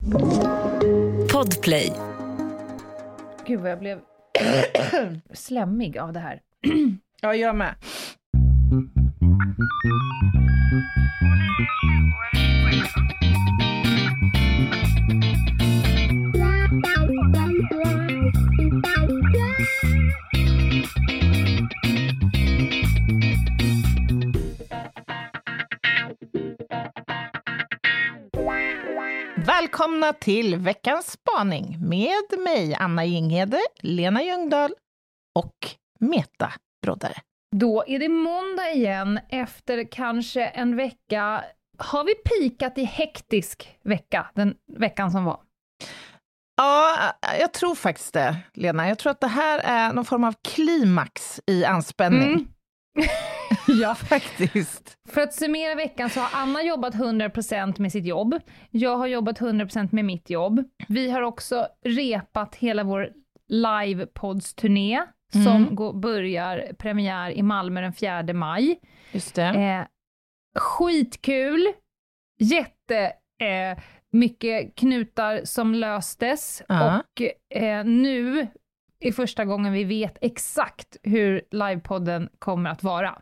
Podplay. Gud vad jag blev slämmig av det här. Ja, jag med. Välkomna till veckans spaning med mig, Anna Jinghede, Lena Ljungdahl och Meta Broddare. Då är det måndag igen efter kanske en vecka. Har vi pikat i hektisk vecka, den veckan som var? Ja, jag tror faktiskt det, Lena. Jag tror att det här är någon form av klimax i anspänning. Ja, faktiskt. För att summera veckan så har Anna jobbat 100% med sitt jobb. Jag har jobbat 100% med mitt jobb. Vi har också repat hela vår livepods-turné som börjar premiär i Malmö den 4 maj. Just det. Skitkul. Mycket knutar som löstes. Och nu är första gången vi vet exakt hur livepodden kommer att vara.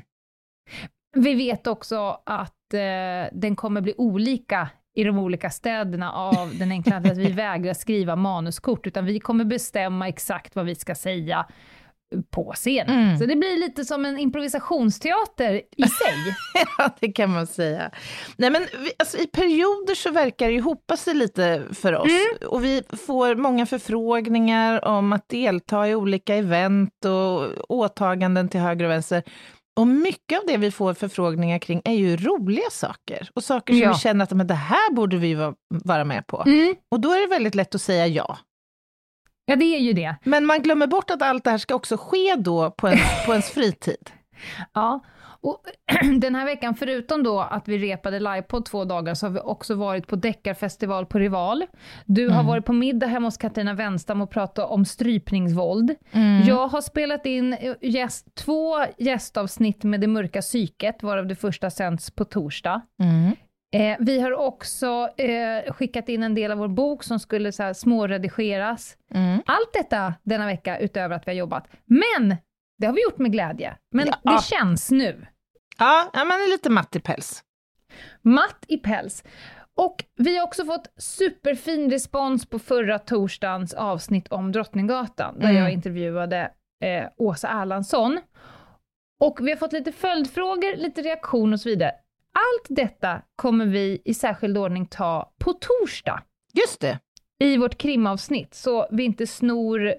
Vi vet också att den kommer bli olika i de olika städerna av den enkla att vi vägrar skriva manuskort, utan vi kommer bestämma exakt vad vi ska säga på scenen. Så det blir lite som en improvisationsteater i sig. Ja, det kan man säga. Nej, men i perioder så verkar det ju hopa sig lite för oss. Och vi får många förfrågningar om att delta i olika event och åtaganden till höger och vänster. Och mycket av det vi får förfrågningar kring är ju roliga saker. Och saker som vi känner att men det här borde vi vara med på. Och då är det väldigt lätt att säga ja. Ja, det är ju det. Men man glömmer bort att allt det här ska också ske då på ens fritid. Ja, och den här veckan, förutom då att vi repade live på 2 dagar, så har vi också varit på Deckarfestival på Rival. Du har varit på middag hemma hos Katarina Wenstam och pratat om strypningsvåld. Jag har spelat in 2 gästavsnitt med Det mörka psyket, varav det första sänds på torsdag. Vi har också skickat in en del av vår bok som skulle så här småredigeras. Allt detta denna vecka utöver att vi har jobbat. Men det har vi gjort med glädje. Men det känns nu. Ja, man är lite matt i päls. Matt i päls. Och vi har också fått superfin respons på förra torsdagens avsnitt om Drottninggatan. Där jag intervjuade Åsa Erlandsson. Och vi har fått lite följdfrågor, lite reaktion och så vidare. Allt detta kommer vi i särskild ordning ta på torsdag. Just det. I vårt krimavsnitt. Så vi inte snor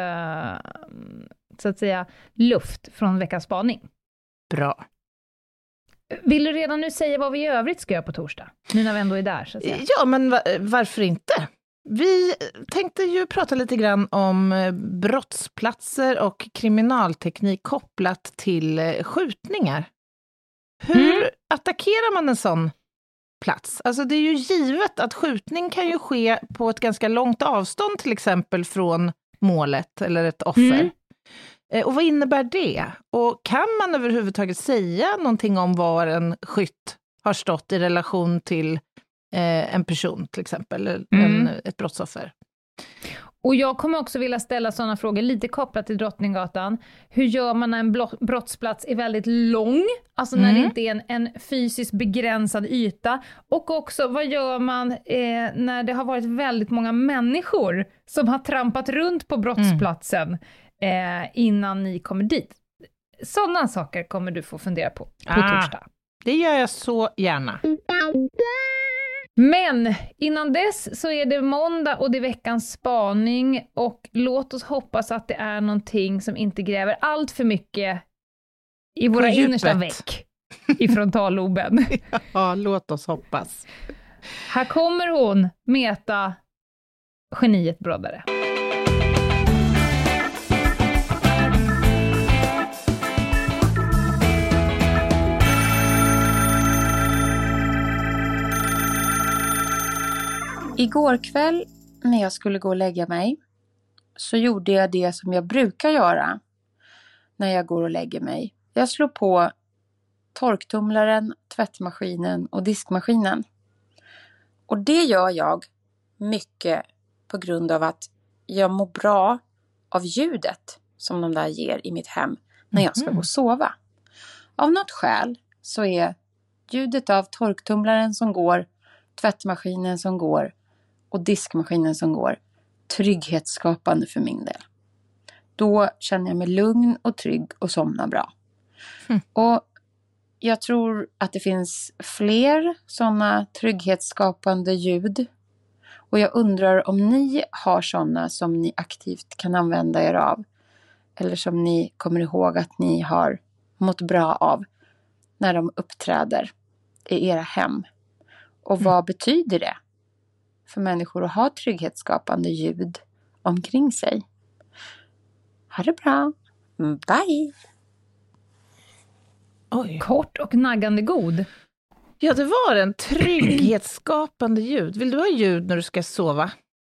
så att säga luft från veckans spaning. Bra. Vill du redan nu säga vad vi i övrigt ska göra på torsdag? Nu när vi ändå är där, så att säga. Ja, men varför inte? Vi tänkte ju prata lite grann om brottsplatser och kriminalteknik kopplat till skjutningar. Hur attackerar man en sån plats? Alltså det är ju givet att skjutning kan ju ske på ett ganska långt avstånd, till exempel från målet eller ett offer. Och vad innebär det? Och kan man överhuvudtaget säga någonting om var en skytt har stått i relation till en person till exempel, eller ett brottsoffer? Och jag kommer också vilja ställa sådana frågor lite kopplat till Drottninggatan. Hur gör man när en brottsplats är väldigt lång? Alltså när det inte är en fysiskt begränsad yta. Och också vad gör man när det har varit väldigt många människor som har trampat runt på brottsplatsen innan ni kommer dit? Sådana saker kommer du få fundera på torsdag. Det gör jag så gärna. Men innan dess så är det måndag och det är veckans spaning, och låt oss hoppas att det är någonting som inte gräver allt för mycket i våra innersta veck i frontalloben. Ja, låt oss hoppas. Här kommer hon, Meta, geniet Broddare. Igår kväll när jag skulle gå och lägga mig så gjorde jag det som jag brukar göra när jag går och lägger mig. Jag slår på torktumlaren, tvättmaskinen och diskmaskinen. Och det gör jag mycket på grund av att jag mår bra av ljudet som de där ger i mitt hem när jag ska gå och sova. Av något skäl så är ljudet av torktumlaren som går, tvättmaskinen som går och diskmaskinen som går trygghetsskapande för min del. Då känner jag mig lugn och trygg och somnar bra. Och jag tror att det finns fler sådana trygghetsskapande ljud. Och jag undrar om ni har sådana som ni aktivt kan använda er av. Eller som ni kommer ihåg att ni har mått bra av när de uppträder i era hem. Och vad betyder det för människor att ha trygghetsskapande ljud omkring sig? Ha det bra. Bye! Oj. Kort och naggande god. Ja, det var en trygghetsskapande ljud. Vill du ha ljud när du ska sova?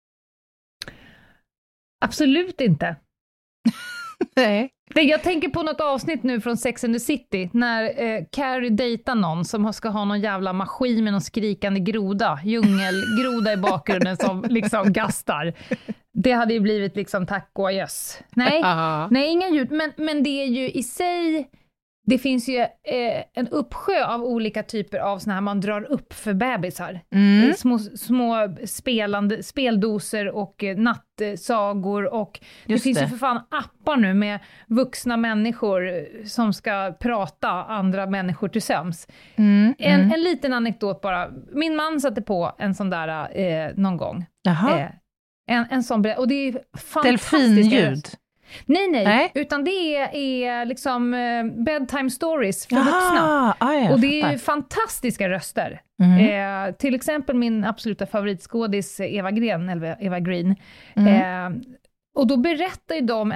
Absolut inte. Nej. Jag tänker på något avsnitt nu från Sex and the City när Carrie dejtar någon som ska ha någon jävla maskin med någon skrikande groda, djungelgroda i bakgrunden som liksom gastar. Det hade ju blivit liksom tack och jöss. Nej, inga ljud. Men det är ju i sig, det finns ju en uppsjö av olika typer av såna här man drar upp för bebisar. Små speldoser och nattsagor och det finns ju för fan appar nu med vuxna människor som ska prata andra människor till söms. En liten anekdot bara. Min man satte på en sån där någon gång. En sån, och det är fantastiskt. Delfinljud. Nej, utan det är liksom bedtime stories för vuxna. Och det är ju fantastiska röster. Till exempel min absoluta favoritskådis Eva Green. Och då berättar ju de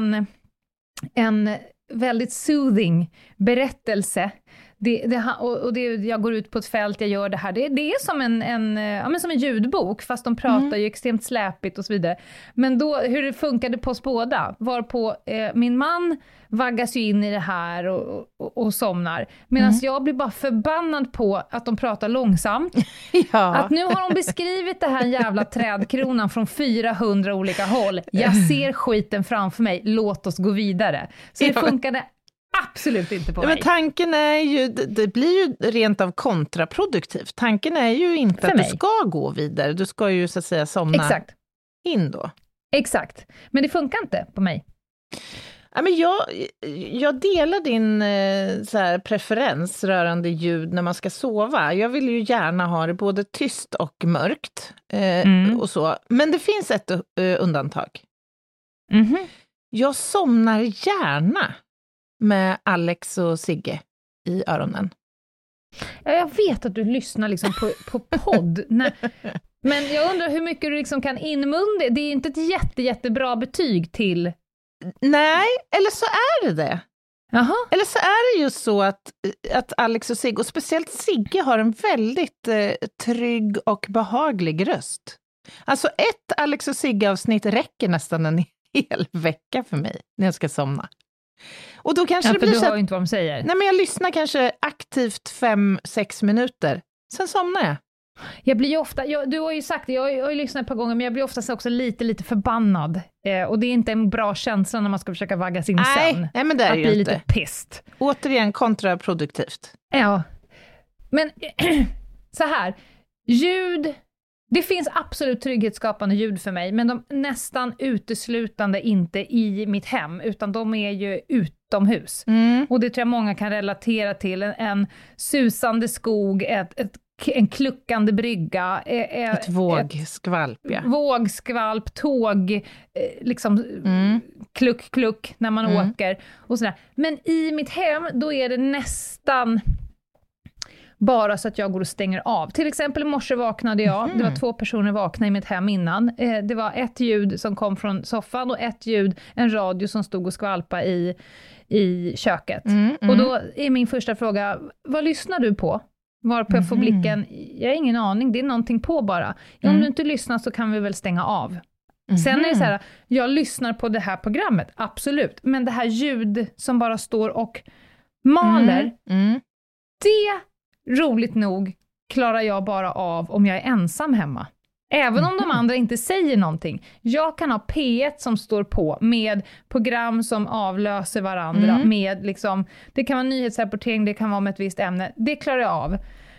en väldigt soothing berättelse. Jag går ut på ett fält, jag gör det här. Det är som en ljudbok, fast de pratar ju extremt släpigt och så vidare. Men då, hur det funkade på oss båda, var på min man vaggas ju in i det här och somnar. Medan jag blir bara förbannad på att de pratar långsamt. Att nu har de beskrivit det här jävla trädkronan från 400 olika håll. Jag ser skiten framför mig, låt oss gå vidare. Så det funkade absolut inte på mig. Men tanken är ju, det blir ju rent av kontraproduktivt. Tanken är ju inte för att mig. Du ska gå vidare. Du ska ju så att säga somna in då. Exakt. Men det funkar inte på mig. Ja, men jag delar din så här, preferens rörande ljud när man ska sova. Jag vill ju gärna ha det både tyst och mörkt och så. Men det finns ett undantag. Jag somnar gärna med Alex och Sigge i öronen. Ja, jag vet att du lyssnar liksom på podd. Men jag undrar hur mycket du liksom kan inmunde. Det är inte ett jättebra betyg till... Nej, eller så är det. Jaha. Eller så är det just så att Alex och Sigge, och speciellt Sigge, har en väldigt trygg och behaglig röst. Alltså ett Alex och Sigge-avsnitt räcker nästan en hel vecka för mig när jag ska somna. Och då kanske det blir du så hör inte vad de säger. Nej, men jag lyssnar kanske aktivt 5-6 minuter. Sen somnar jag. Jag blir ju ofta, du har ju sagt det, jag har ju lyssnat ett par gånger, men jag blir oftast också lite förbannad. Och det är inte en bra känsla när man ska försöka vagga sin sömn. Nej, men det är att ju bli inte. Lite pissed. Återigen kontraproduktivt. Ja. Men så här, ljud, det finns absolut trygghetsskapande ljud för mig, men de nästan uteslutande inte i mitt hem, utan de är ju utomhus. Och det tror jag många kan relatera till. En susande skog, en kluckande brygga. Ett vågskvalp, vågskvalp, tåg, liksom kluck när man åker och sådär. Men i mitt hem, då är det nästan bara så att jag går och stänger av. Till exempel i morse vaknade jag. Det var 2 personer vakna i mitt hem innan. Det var ett ljud som kom från soffan och ett ljud, en radio som stod och skvalpa i köket. Och då är min första fråga, vad lyssnar du på? Varpå jag får blicken, jag har ingen aning, det är någonting på bara. Om du inte lyssnar så kan vi väl stänga av. Sen är det så här, jag lyssnar på det här programmet, absolut. Men det här ljud som bara står och maler, det, roligt nog, klarar jag bara av om jag är ensam hemma. Även om de andra inte säger någonting. Jag kan ha P1 som står på med program som avlöser varandra. Med liksom, det kan vara nyhetsrapportering, det kan vara med ett visst ämne. Det klarar jag av.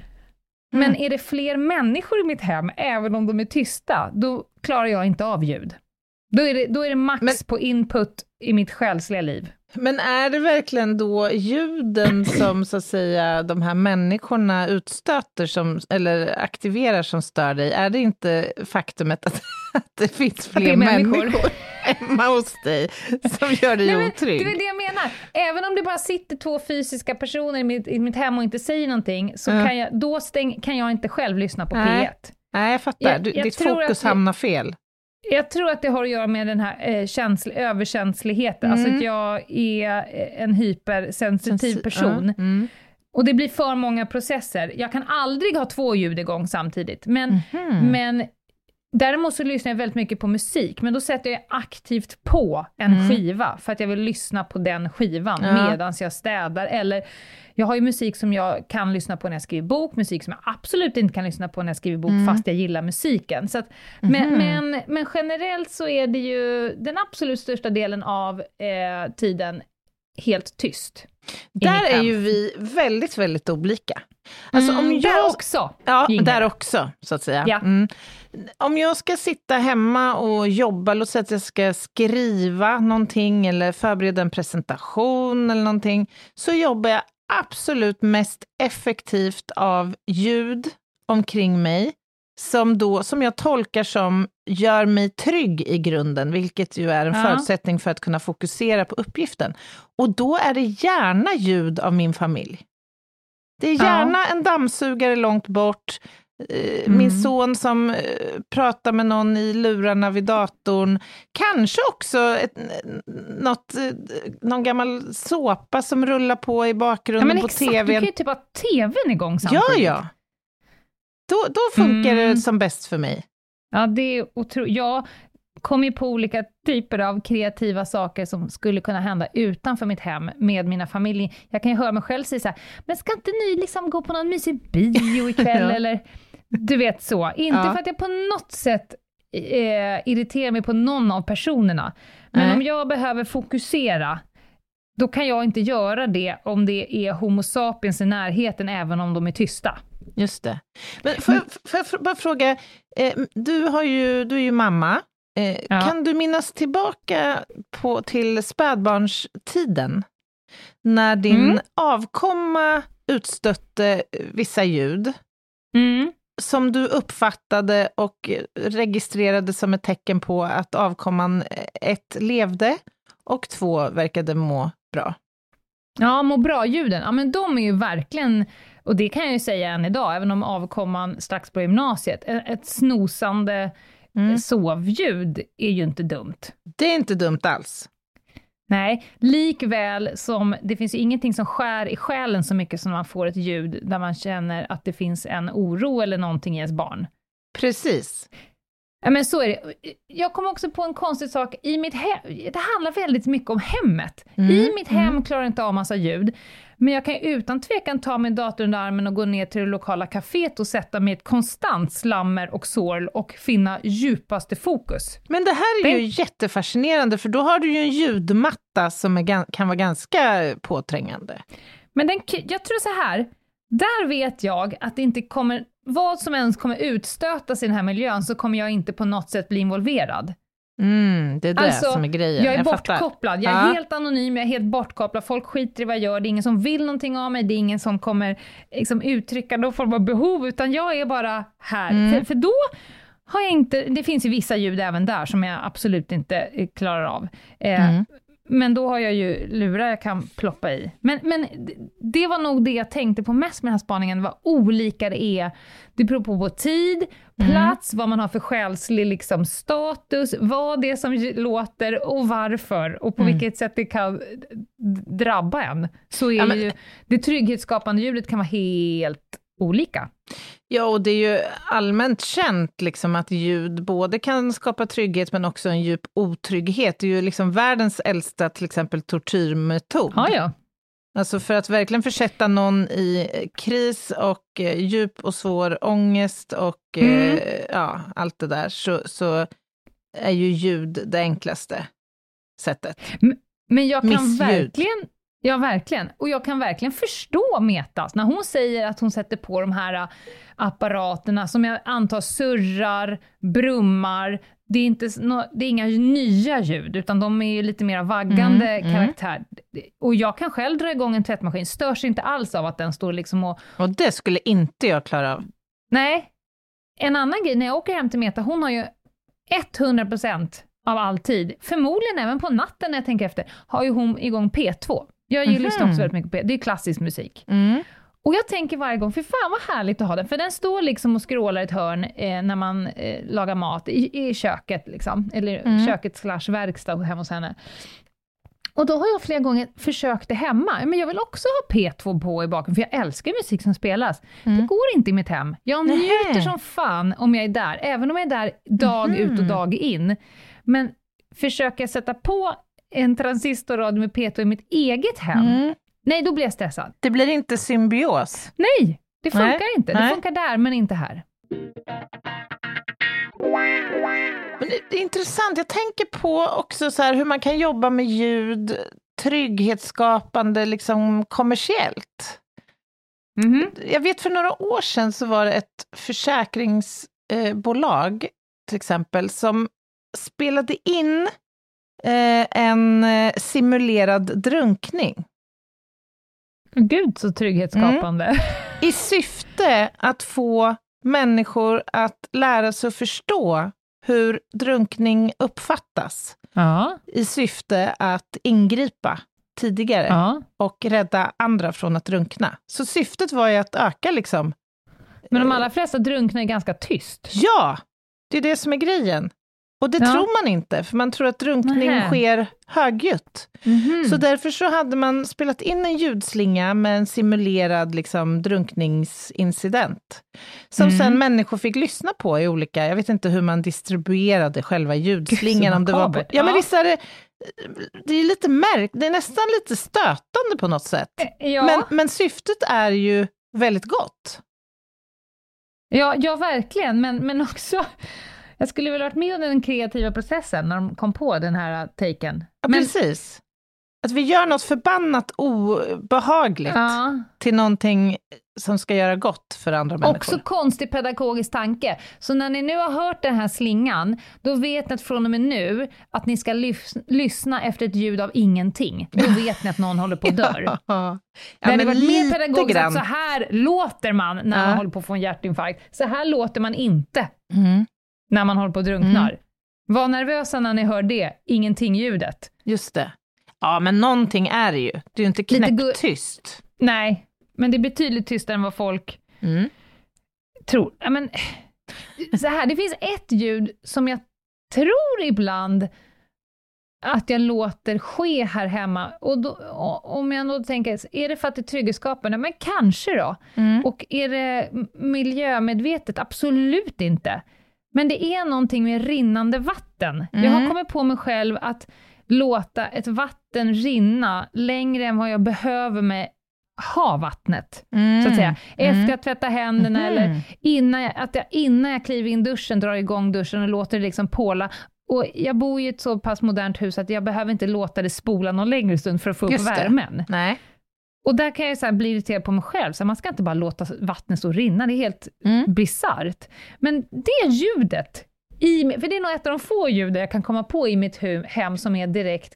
Men är det fler människor i mitt hem, även om de är tysta, då klarar jag inte av ljud. Då är det max på input i mitt själsliga liv. Men är det verkligen då ljuden som så att säga de här människorna utstöter eller aktiverar som stör dig? Är det inte faktumet att det finns fler människor hemma hos dig som gör dig otrygg? Det är det jag menar. Även om det bara sitter 2 fysiska personer i mitt hem och inte säger någonting, så kan jag inte själv lyssna på P1. Nej, jag fattar. Ditt fokus hamnar fel. Jag tror att det har att göra med den här överkänsligheten. Alltså att jag är en hypersensitiv person. Och det blir för många processer. Jag kan aldrig ha 2 ljud igång samtidigt. Men däremot så lyssnar jag väldigt mycket på musik. Men då sätter jag aktivt på en skiva. För att jag vill lyssna på den skivan medan jag städar. Eller jag har ju musik som jag kan lyssna på när jag skriver bok. Musik som jag absolut inte kan lyssna på när jag skriver bok fast jag gillar musiken. Så att, men generellt så är det ju den absolut största delen av tiden helt tyst. Där är ju vi väldigt, väldigt olika. Alltså om jag... Där också. Ja, där också, så att säga. Ja. Om jag ska sitta hemma och jobba, låt säga att jag ska skriva någonting eller förbereda en presentation eller någonting, så jobbar jag absolut mest effektivt av ljud omkring mig som jag tolkar som gör mig trygg i grunden, vilket ju är en förutsättning för att kunna fokusera på uppgiften. Och då är det gärna ljud av min familj. Det är gärna en dammsugare långt bort, min son som pratar med någon i lurarna vid datorn, kanske också någon gammal såpa som rullar på i bakgrunden på tvn. Du kan ju typ ha tvn igång samtidigt. Ja. Då funkar det som bäst för mig. Ja, det är otroligt. Jag kommer ju på olika typer av kreativa saker som skulle kunna hända utanför mitt hem med mina familjer. Jag kan ju höra mig själv säga så här, men ska inte ni liksom gå på någon mysig bio ikväll eller du vet så. Inte för att jag på något sätt irriterar mig på någon av personerna. Men om jag behöver fokusera, då kan jag inte göra det om det är homo sapiens i närheten, även om de är tysta. Just det. Men får jag bara fråga, du är ju mamma. Kan du minnas tillbaka till spädbarnstiden när din avkomma utstötte vissa ljud som du uppfattade och registrerade som ett tecken på att avkomman 1 levde och 2 verkade må bra? Ja, må bra-ljuden. Ja, men de är ju verkligen, och det kan jag ju säga än idag, även om avkomman strax på gymnasiet, ett snosande sovljud är ju inte dumt. Det är inte dumt alls. Nej, likväl som det finns ju ingenting som skär i själen så mycket som man får ett ljud där man känner att det finns en oro eller någonting i ens barn. Precis. Ja, men så är det. Jag kom också på en konstig sak. I mitt hem, det handlar väldigt mycket om hemmet. I mitt hem klarar jag inte av massa ljud. Men jag kan utan tvekan ta min dator under armen och gå ner till det lokala kaféet och sätta mig ett konstant slammer och sorl och finna djupaste fokus. Men det här är ju jättefascinerande, för då har du ju en ljudmatta som kan vara ganska påträngande. Men jag tror så här, där vet jag att det inte kommer, vad som ens kommer utstötas i den här miljön, så kommer jag inte på något sätt bli involverad. Det är det som är grejen. Jag är bortkopplad, jag är helt anonym, jag är helt bortkopplad, folk skiter i vad jag gör, det är ingen som vill någonting av mig, det är ingen som kommer liksom uttrycka någon form av behov, utan jag är bara här. För då har jag inte, det finns ju vissa ljud även där som jag absolut inte klarar av. Men då har jag ju lurar jag kan ploppa i. Men det var nog det jag tänkte på mest med den här spaningen, vad olika det är. Det beror på tid, plats, vad man har för själslig liksom status, vad det är som låter och varför och på vilket sätt det kan drabba en. Så är ju det trygghetsskapande ljudet kan vara helt olika. Ja, och det är ju allmänt känt liksom att ljud både kan skapa trygghet men också en djup otrygghet. Det är ju liksom världens äldsta till exempel tortyrmetod. Ja. Alltså för att verkligen försätta någon i kris och djup och svår ångest och allt det där, så är ju ljud det enklaste sättet. Men jag kan Missljud. verkligen, och jag kan verkligen förstå Metas när hon säger att hon sätter på de här apparaterna som jag antar surrar, brummar. Det är inga nya ljud, utan de är ju lite mer vaggande karaktär. Och jag kan själv dra igång en tvättmaskin, störs inte alls av att den står liksom och det skulle inte jag klara av. Nej. En annan grej, när jag åker hem till Meta, hon har ju 100% av all tid, förmodligen även på natten när jag tänker efter, har ju hon igång P2. Jag lyssnar också väldigt mycket på P2, det är klassisk musik. Och jag tänker varje gång, för fan vad härligt att ha den, för den står liksom och scrollar ett hörn när man lagar mat i köket liksom, eller köket/verkstad hemma hos henne. Och då har jag flera gånger försökt det hemma, men jag vill också ha P2 på i baken, för jag älskar musik som spelas. Det går inte i mitt hem. Jag njuter som fan om jag är där, även om jag är där dag ut och dag in. Men försöker jag sätta på en transistorradio med P2 i mitt eget hem, nej, då blir jag stressad. Det blir inte symbios. Nej, det funkar inte. Det funkar där, men inte här. Men det är intressant. Jag tänker på också så här hur man kan jobba med ljud, trygghetsskapande, liksom kommersiellt. Jag vet för några år sedan så var det ett försäkringsbolag till exempel som spelade in en simulerad drunkning. Gud, så trygghetsskapande. I syfte att få människor att lära sig att förstå hur drunkning uppfattas. Ja. I syfte att ingripa tidigare och rädda andra från att drunkna. Så syftet var ju att öka liksom... Men de allra flesta drunknar är ganska tyst. Ja, det är det som är grejen. Och det tror man inte, för man tror att drunkning sker högljutt. Så därför så hade man spelat in en ljudslinga med en simulerad liksom, drunkningsincident. Som sen människor fick lyssna på i olika, jag vet inte hur man distribuerade själva ljudslingan. Om det var på, men visst är det är lite det är nästan lite stötande på något sätt. Men syftet är ju väldigt gott. Ja, verkligen, men också... Jag skulle väl ha varit med om den kreativa processen när de kom på den här taken. Ja, precis. Att vi gör något förbannat obehagligt till någonting som ska göra gott för andra människor. Också konstig pedagogisk tanke. Så när ni nu har hört den här slingan, då vet ni att från och med nu att ni ska lyssna efter ett ljud av ingenting. Då vet ni att någon håller på att dör. Det hade varit mer pedagogiskt att så här låter man när man håller på att få en hjärtinfarkt. Så här låter man inte. När man håller på och drunknar. Var nervösa när ni hör det. Ingenting-ljudet. Just det. Ja, men någonting är det ju. Det är ju inte knäpptyst. Nej, men det är betydligt tystare än vad folk tror. Ja, men, så här, det finns ett ljud som jag tror ibland att jag låter ske här hemma. Och då, om jag då tänker, är det för att det är trygghetsskapande? Men kanske då. Och är det miljömedvetet? Absolut inte. Men det är någonting med rinnande vatten. Jag har kommit på mig själv att låta ett vatten rinna längre än vad jag behöver med havvattnet. Så att säga. Efter att tvätta händerna eller innan jag kliver in duschen, drar igång duschen och låter det liksom påla. Och jag bor i ett så pass modernt hus att jag behöver inte låta det spola någon längre stund för att få upp värmen. Nej. Och där kan jag så här bli irriterad på mig själv. Så man ska inte bara låta vattnet stå och rinna. Det är helt bisarrt. Men det ljudet, för det är nog ett av de få ljud jag kan komma på i mitt hem som är direkt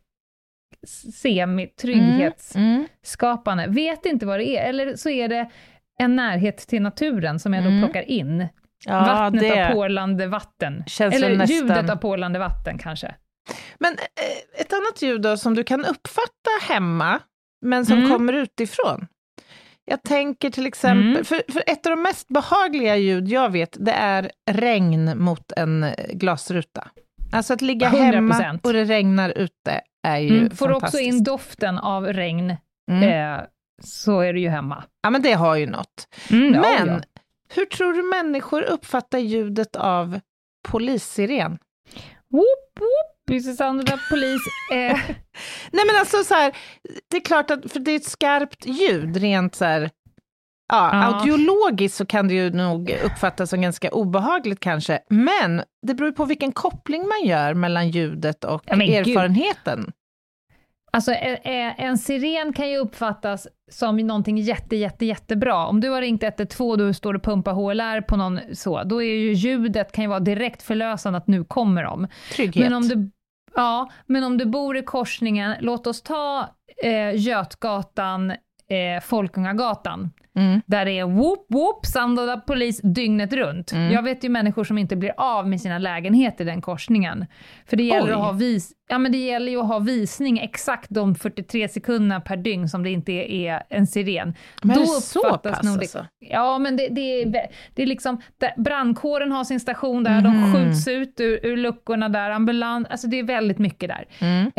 trygghetsskapande. Vet inte vad det är. Eller så är det en närhet till naturen som jag då plockar in. Vattnet av porlande vatten. Eller ljudet av porlande vatten kanske. Men ett annat ljud då som du kan uppfatta hemma men som kommer utifrån. Jag tänker till exempel, för ett av de mest behagliga ljud jag vet, det är regn mot en glasruta. Alltså att ligga 100%. Hemma och det regnar ute är ju fantastiskt. Får också in doften av regn, så är det ju hemma. Ja, men det har ju något. Men hur tror du människor uppfattar ljudet av polissiren? Whoop, whoop. Sandra Polis. Nej men alltså så här, det är klart att för det är ett skarpt ljud rent så här, audiologiskt så kan det ju nog uppfattas som ganska obehagligt kanske, men det beror på vilken koppling man gör mellan ljudet och erfarenheten. Gud. Alltså en siren kan ju uppfattas som någonting jättebra. Om du har ringt 112 och du står och pumpar HLR på någon så, då är ju ljudet kan ju vara direkt förlösande att nu kommer de. Trygghet. Men om du bor i korsningen, låt oss ta Götgatan, Folkungagatan. Där det är whoop, Sandra Polis dygnet runt. Jag vet ju människor som inte blir av med sina lägenheter i den korsningen. För det gäller det gäller ju att ha visning exakt de 43 sekunderna per dygn som det inte är en siren. Men då är det så pass nog alltså? Ja, men det är liksom brandkåren har sin station där, de skjuts ut ur luckorna där, ambulans, alltså det är väldigt mycket där.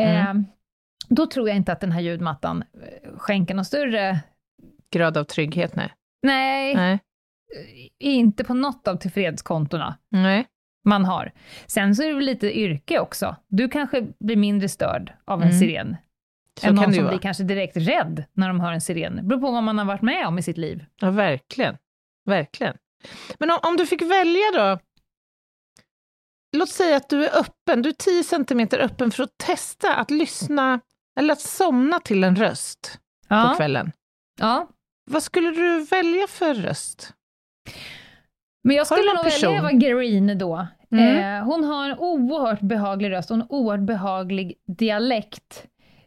Då tror jag inte att den här ljudmattan skänker någon större grad av trygghet, Nej. Inte på något av tillfredskontorna man har. Sen så är det väl lite yrke också. Du kanske blir mindre störd av en siren. Så än kan någon som vara. blir kanske direkt rädd när de hör en siren. Det beror på vad man har varit med om i sitt liv. Ja, verkligen. Men om du fick välja då, låt säga att du är öppen, du är 10 centimeter öppen för att testa att lyssna eller att somna till en röst på kvällen. Ja. Vad skulle du välja för röst? Men jag skulle nog välja Eva Green då. Hon har en oerhört behaglig röst och en oerhört behaglig dialekt.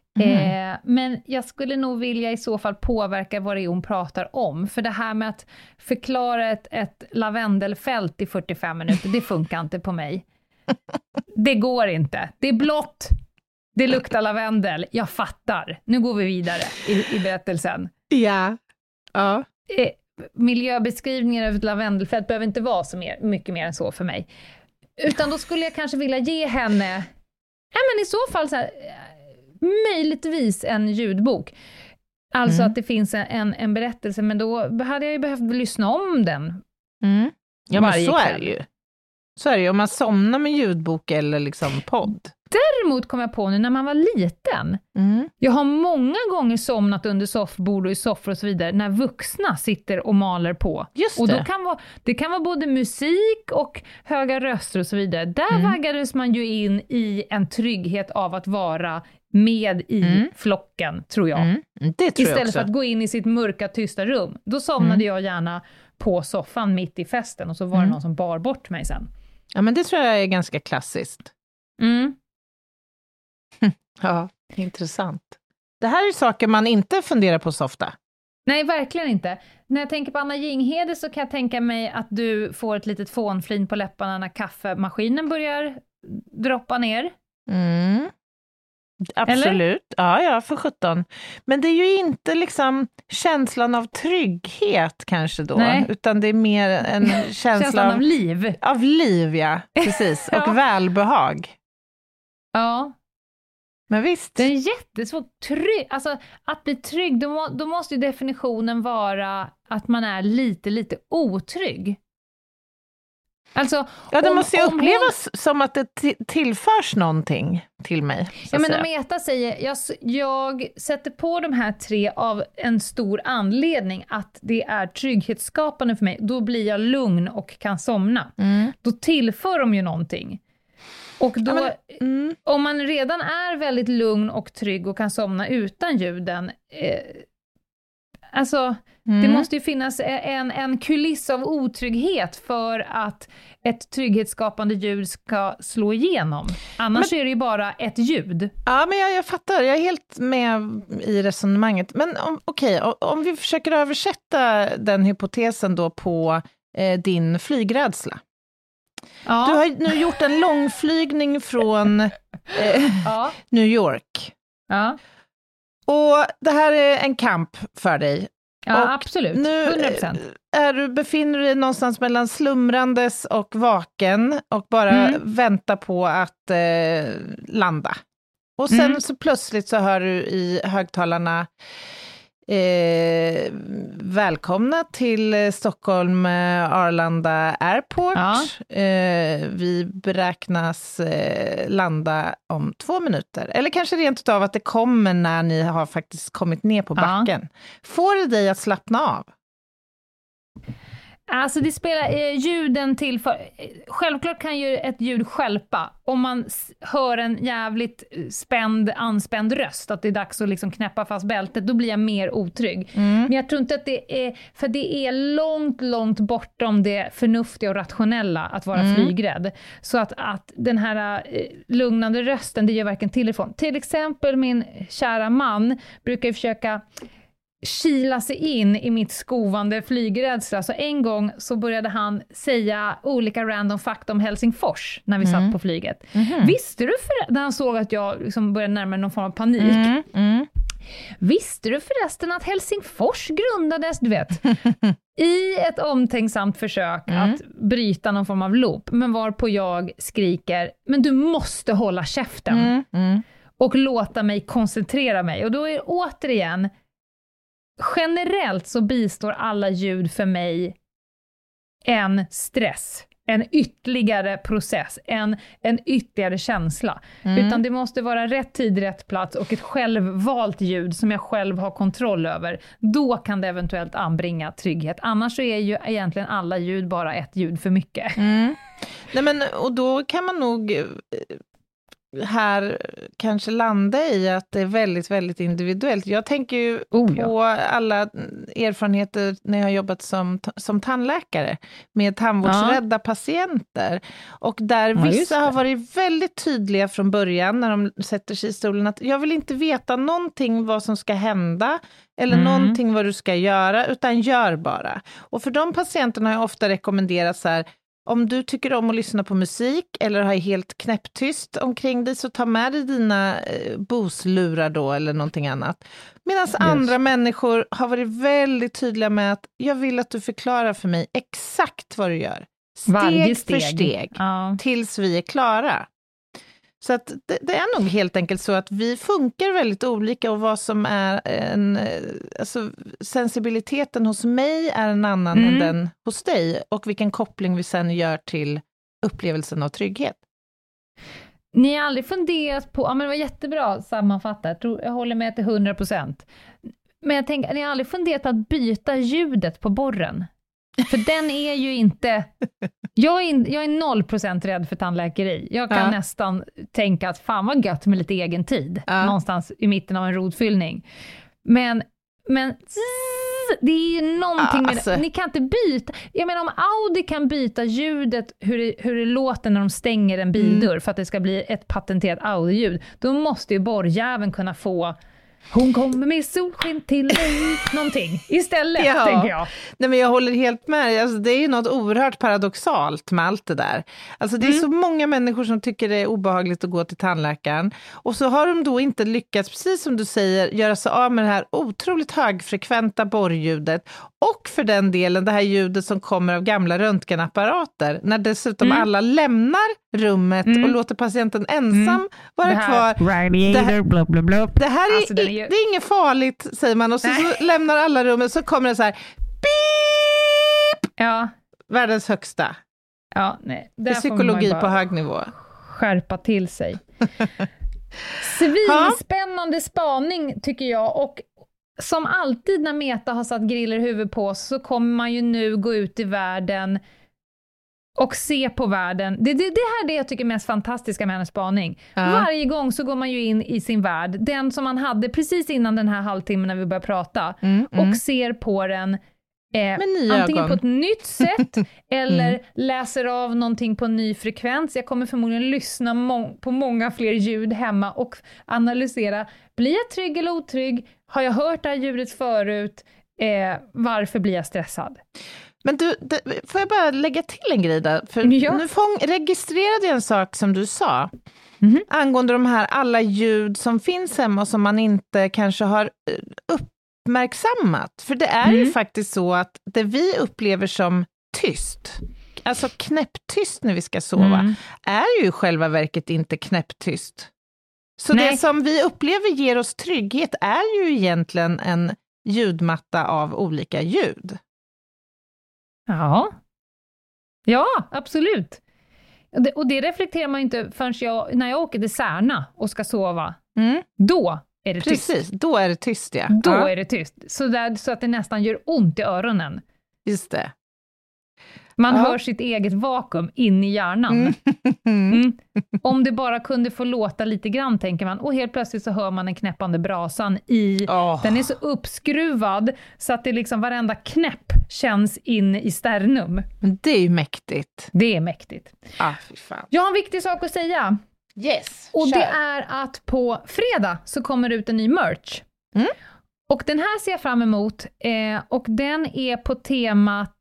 Men jag skulle nog vilja i så fall påverka vad det är hon pratar om. För det här med att förklara ett lavendelfält i 45 minuter, det funkar inte på mig. Det går inte. Det är blått. Det luktar lavendel. Jag fattar. Nu går vi vidare i berättelsen. Ja. Miljöbeskrivningar av ett lavendelfält behöver inte vara så mycket mer än så för mig. Utan då skulle jag kanske vilja ge henne, men i så fall så här, möjligtvis en ljudbok. Alltså att det finns en berättelse, men då hade jag ju behövt lyssna om den. Ja, men så är det ju. Så är det ju om man somnar med ljudbok eller liksom podd. Däremot kom jag på nu när man var liten. Jag har många gånger somnat under soffbord och i soffor och så vidare när vuxna sitter och maler på. Just det. Och då det kan vara både musik och höga röster och så vidare. Där vaggades man ju in i en trygghet av att vara med i flocken, tror jag. Det tror istället jag också. för att gå in i sitt mörka, tysta rum. Då somnade jag gärna på soffan mitt i festen och så var det någon som bar bort mig sen. Ja, men det tror jag är ganska klassiskt. Ja, intressant. Det här är saker man inte funderar på så ofta. Nej, verkligen inte. När jag tänker på Anna Jinghede så kan jag tänka mig att du får ett litet fånflin på läpparna när kaffemaskinen börjar droppa ner. Absolut. Eller? Ja, för 17. Men det är ju inte liksom känslan av trygghet kanske då, utan det är mer en känsla av liv. Av liv, ja. Precis. Och välbehag. Ja. Men visst. Det är jättesvårt. Alltså, att bli trygg, då måste ju definitionen vara att man är lite otrygg. Alltså, det måste ju upplevas som att det tillförs någonting till mig. Ja, men Ameta säger, jag sätter på de här 3 av en stor anledning att det är trygghetsskapande för mig. Då blir jag lugn och kan somna. Då tillför de ju någonting. Och då, om man redan är väldigt lugn och trygg och kan somna utan ljuden, det måste ju finnas en kuliss av otrygghet för att ett trygghetsskapande ljud ska slå igenom. Annars är det ju bara ett ljud. Ja, men jag fattar. Jag är helt med i resonemanget. Men om vi försöker översätta den hypotesen då på din flygrädsla. Ja. Du har nu gjort en långflygning från New York. Ja. Och det här är en kamp för dig. Ja, och absolut. Nu 100%. Befinner du dig någonstans mellan slumrandes och vaken och bara väntar på att landa. Och sen så plötsligt så hör du i högtalarna Välkomna till Stockholm Arlanda Airport. Ja. Vi beräknas landa om 2 minuter. Eller kanske rent utav att det kommer när ni har faktiskt kommit ner på backen. Får det dig att slappna av? Alltså det spelar ljuden till för... Självklart kan ju ett ljud stjälpa om man hör en jävligt anspänd röst, att det är dags att liksom knäppa fast bältet, då blir jag mer otrygg. Men jag tror inte att det är, för det är långt bortom det förnuftiga och rationella att vara flygrädd. Så att den här lugnande rösten, det gör verkligen till ifrån. Till exempel min kära man brukar ju försöka kila sig in i mitt skovande flygrädsla. Så en gång så började han säga olika random fakta om Helsingfors när vi satt på flyget. Visste du när han såg att jag liksom började närma mig någon form av panik. Visste du förresten att Helsingfors grundades, du vet, i ett omtänksamt försök att bryta någon form av loop, men varpå jag skriker, men du måste hålla käften och låta mig koncentrera mig. Och då är återigen, generellt så bistår alla ljud för mig en stress, en ytterligare process, en ytterligare känsla. Utan det måste vara rätt tid, rätt plats och ett självvalt ljud som jag själv har kontroll över. Då kan det eventuellt anbringa trygghet. Annars så är ju egentligen alla ljud bara ett ljud för mycket. Nej, men, och då kan man nog här kanske landa i att det är väldigt, väldigt individuellt. Jag tänker ju på alla erfarenheter när jag har jobbat som tandläkare med tandvårdsrädda patienter. Och där vissa har varit väldigt tydliga från början när de sätter sig i stolen att jag vill inte veta någonting vad som ska hända eller någonting vad du ska göra, utan gör bara. Och för de patienterna har jag ofta rekommenderat så här: om du tycker om att lyssna på musik eller har helt knäpptyst omkring dig, så ta med dig dina Bose-lurar då eller någonting annat. Medan andra människor har varit väldigt tydliga med att jag vill att du förklarar för mig exakt vad du gör. Steg för steg. Tills vi är klara. Så att det är nog helt enkelt så att vi funkar väldigt olika, och vad som är alltså sensibiliteten hos mig är en annan än den hos dig, och vilken koppling vi sen gör till upplevelsen av trygghet. Ni har aldrig funderat på, men det var jättebra sammanfattat, jag håller med till 100%. Men jag tänker, ni har aldrig funderat på att byta ljudet på borren? För den är ju inte... Jag är 0% rädd för tandläkeri. Jag kan nästan tänka att fan vad gött med lite egen tid. Någonstans i mitten av en rotfyllning. Men det är ju någonting med det. Ni kan inte byta. Jag menar, om Audi kan byta ljudet, hur det låter när de stänger en bildörr för att det ska bli ett patenterat Audi-ljud, då måste ju borrjäveln kunna få hon kommer med solsken till dig någonting istället, tänker jag. Nej, men jag håller helt med. Alltså, det är ju något oerhört paradoxalt med allt det där. Alltså, det är så många människor som tycker det är obehagligt att gå till tandläkaren. Och så har de då inte lyckats, precis som du säger, göra sig av med det här otroligt högfrekventa borrljudet. Och för den delen det här ljudet som kommer av gamla röntgenapparater. När dessutom alla lämnar rummet och låter patienten ensam vara kvar. Det här är, alltså, det är inget farligt, säger man. Och så lämnar alla rummet, så kommer det så här beep! Ja. Världens högsta. Ja, nej. Det är psykologi på hög nivå. Skärpa till sig. Spännande spaning tycker jag, och som alltid när Meta har satt griller i huvudet på, så kommer man ju nu gå ut i världen och se på världen. Det här är det jag tycker är mest fantastiska med hennes spaning. Varje gång så går man ju in i sin värld, den som man hade precis innan den här halvtimmen när vi började prata, och ser på den antingen på ett nytt sätt eller läser av någonting på en ny frekvens. Jag kommer förmodligen lyssna på många fler ljud hemma och analysera. Blir jag trygg eller otrygg? Har jag hört det här ljudet förut? Varför blir jag stressad? Men du, får jag bara lägga till en grej där? För nu registrerade jag en sak som du sa angående de här alla ljud som finns hemma och som man inte kanske har uppmärksammat. För det är ju faktiskt så att det vi upplever som tyst, alltså knäpptyst när vi ska sova, är ju i själva verket inte knäpptyst. Så det som vi upplever ger oss trygghet är ju egentligen en ljudmatta av olika ljud. Ja, absolut. Och det reflekterar man inte förrän när jag åker till Särna och ska sova. Då är det tyst. Precis, då är det tyst, ja. Då är det tyst. Så att det nästan gör ont i öronen. Just det. Man hör sitt eget vakuum in i hjärnan. Om det bara kunde få låta lite grann, tänker man. Och helt plötsligt så hör man den knäppande brasan i... Den är så uppskruvad så att det liksom varenda knäpp känns in i sternum. Men det är ju mäktigt. Det är mäktigt. Fy fan. Jag har en viktig sak att säga. Yes, Och kör. det är att på fredag så kommer det ut en ny merch. Och den här ser jag fram emot. Och den är på temat...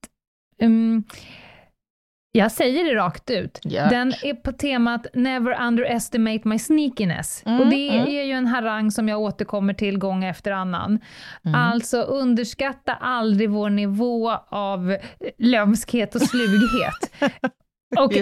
jag säger det rakt ut. Den är på temat Never underestimate my sneakiness. Och det är ju en harang som jag återkommer till gång efter annan. Alltså underskatta aldrig vår nivå av lömskhet och slughet. Och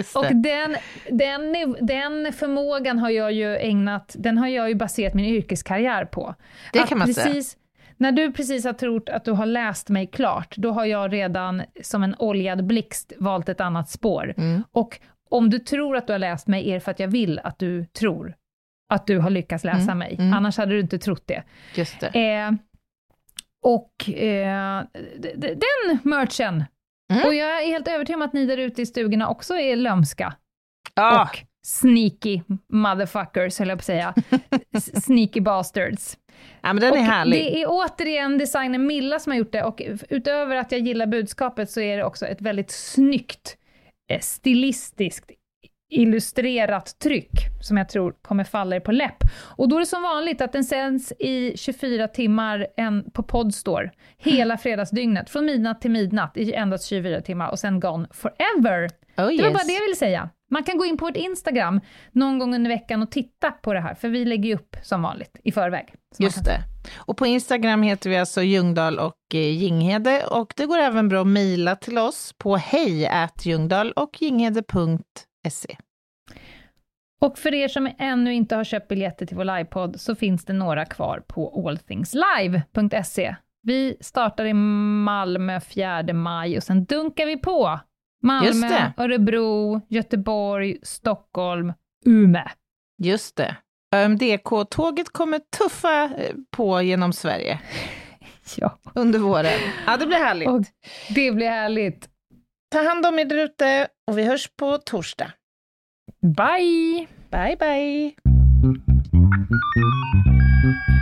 den förmågan har jag ju baserat min yrkeskarriär på. Det kan man säga. När du precis har trott att du har läst mig klart, då har jag redan som en oljad blixt valt ett annat spår. Och om du tror att du har läst mig är det för att jag vill att du tror att du har lyckats läsa mig. Annars hade du inte trott det. Just det. Den merchen. Och jag är helt övertygad om att ni där ute i stugorna också är lömska. Och sneaky motherfuckers, höll jag på att säga. Sneaky bastards. Ja, men den är härlig. Det är återigen designer Milla som har gjort det, och utöver att jag gillar budskapet så är det också ett väldigt snyggt, stilistiskt illustrerat tryck som jag tror kommer falla er på läpp. Och då är det som vanligt att den sänds i 24 timmar på Podstore hela fredagsdygnet, från midnatt till midnatt i endast 24 timmar och sen gone forever. Det var bara det jag ville säga. Man kan gå in på vårt Instagram någon gång under veckan och titta på det här, för vi lägger ju upp som vanligt i förväg. Just det. Och på Instagram heter vi alltså Ljungdahl och Ginghede, och det går även bra att mejla till oss på hej@ljungdahlochginghede.se. Och för er som ännu inte har köpt biljetter till vår livepodd så finns det några kvar på allthingslive.se. Vi startar i Malmö 4 maj och sen dunkar vi på Malmö, Örebro, Göteborg, Stockholm, Umeå. Just det. ÖMDK-tåget kommer tuffa på genom Sverige. Under våren. Ja, det blir härligt. Och det blir härligt. Ta hand om er där ute och vi hörs på torsdag. Bye! Bye, bye.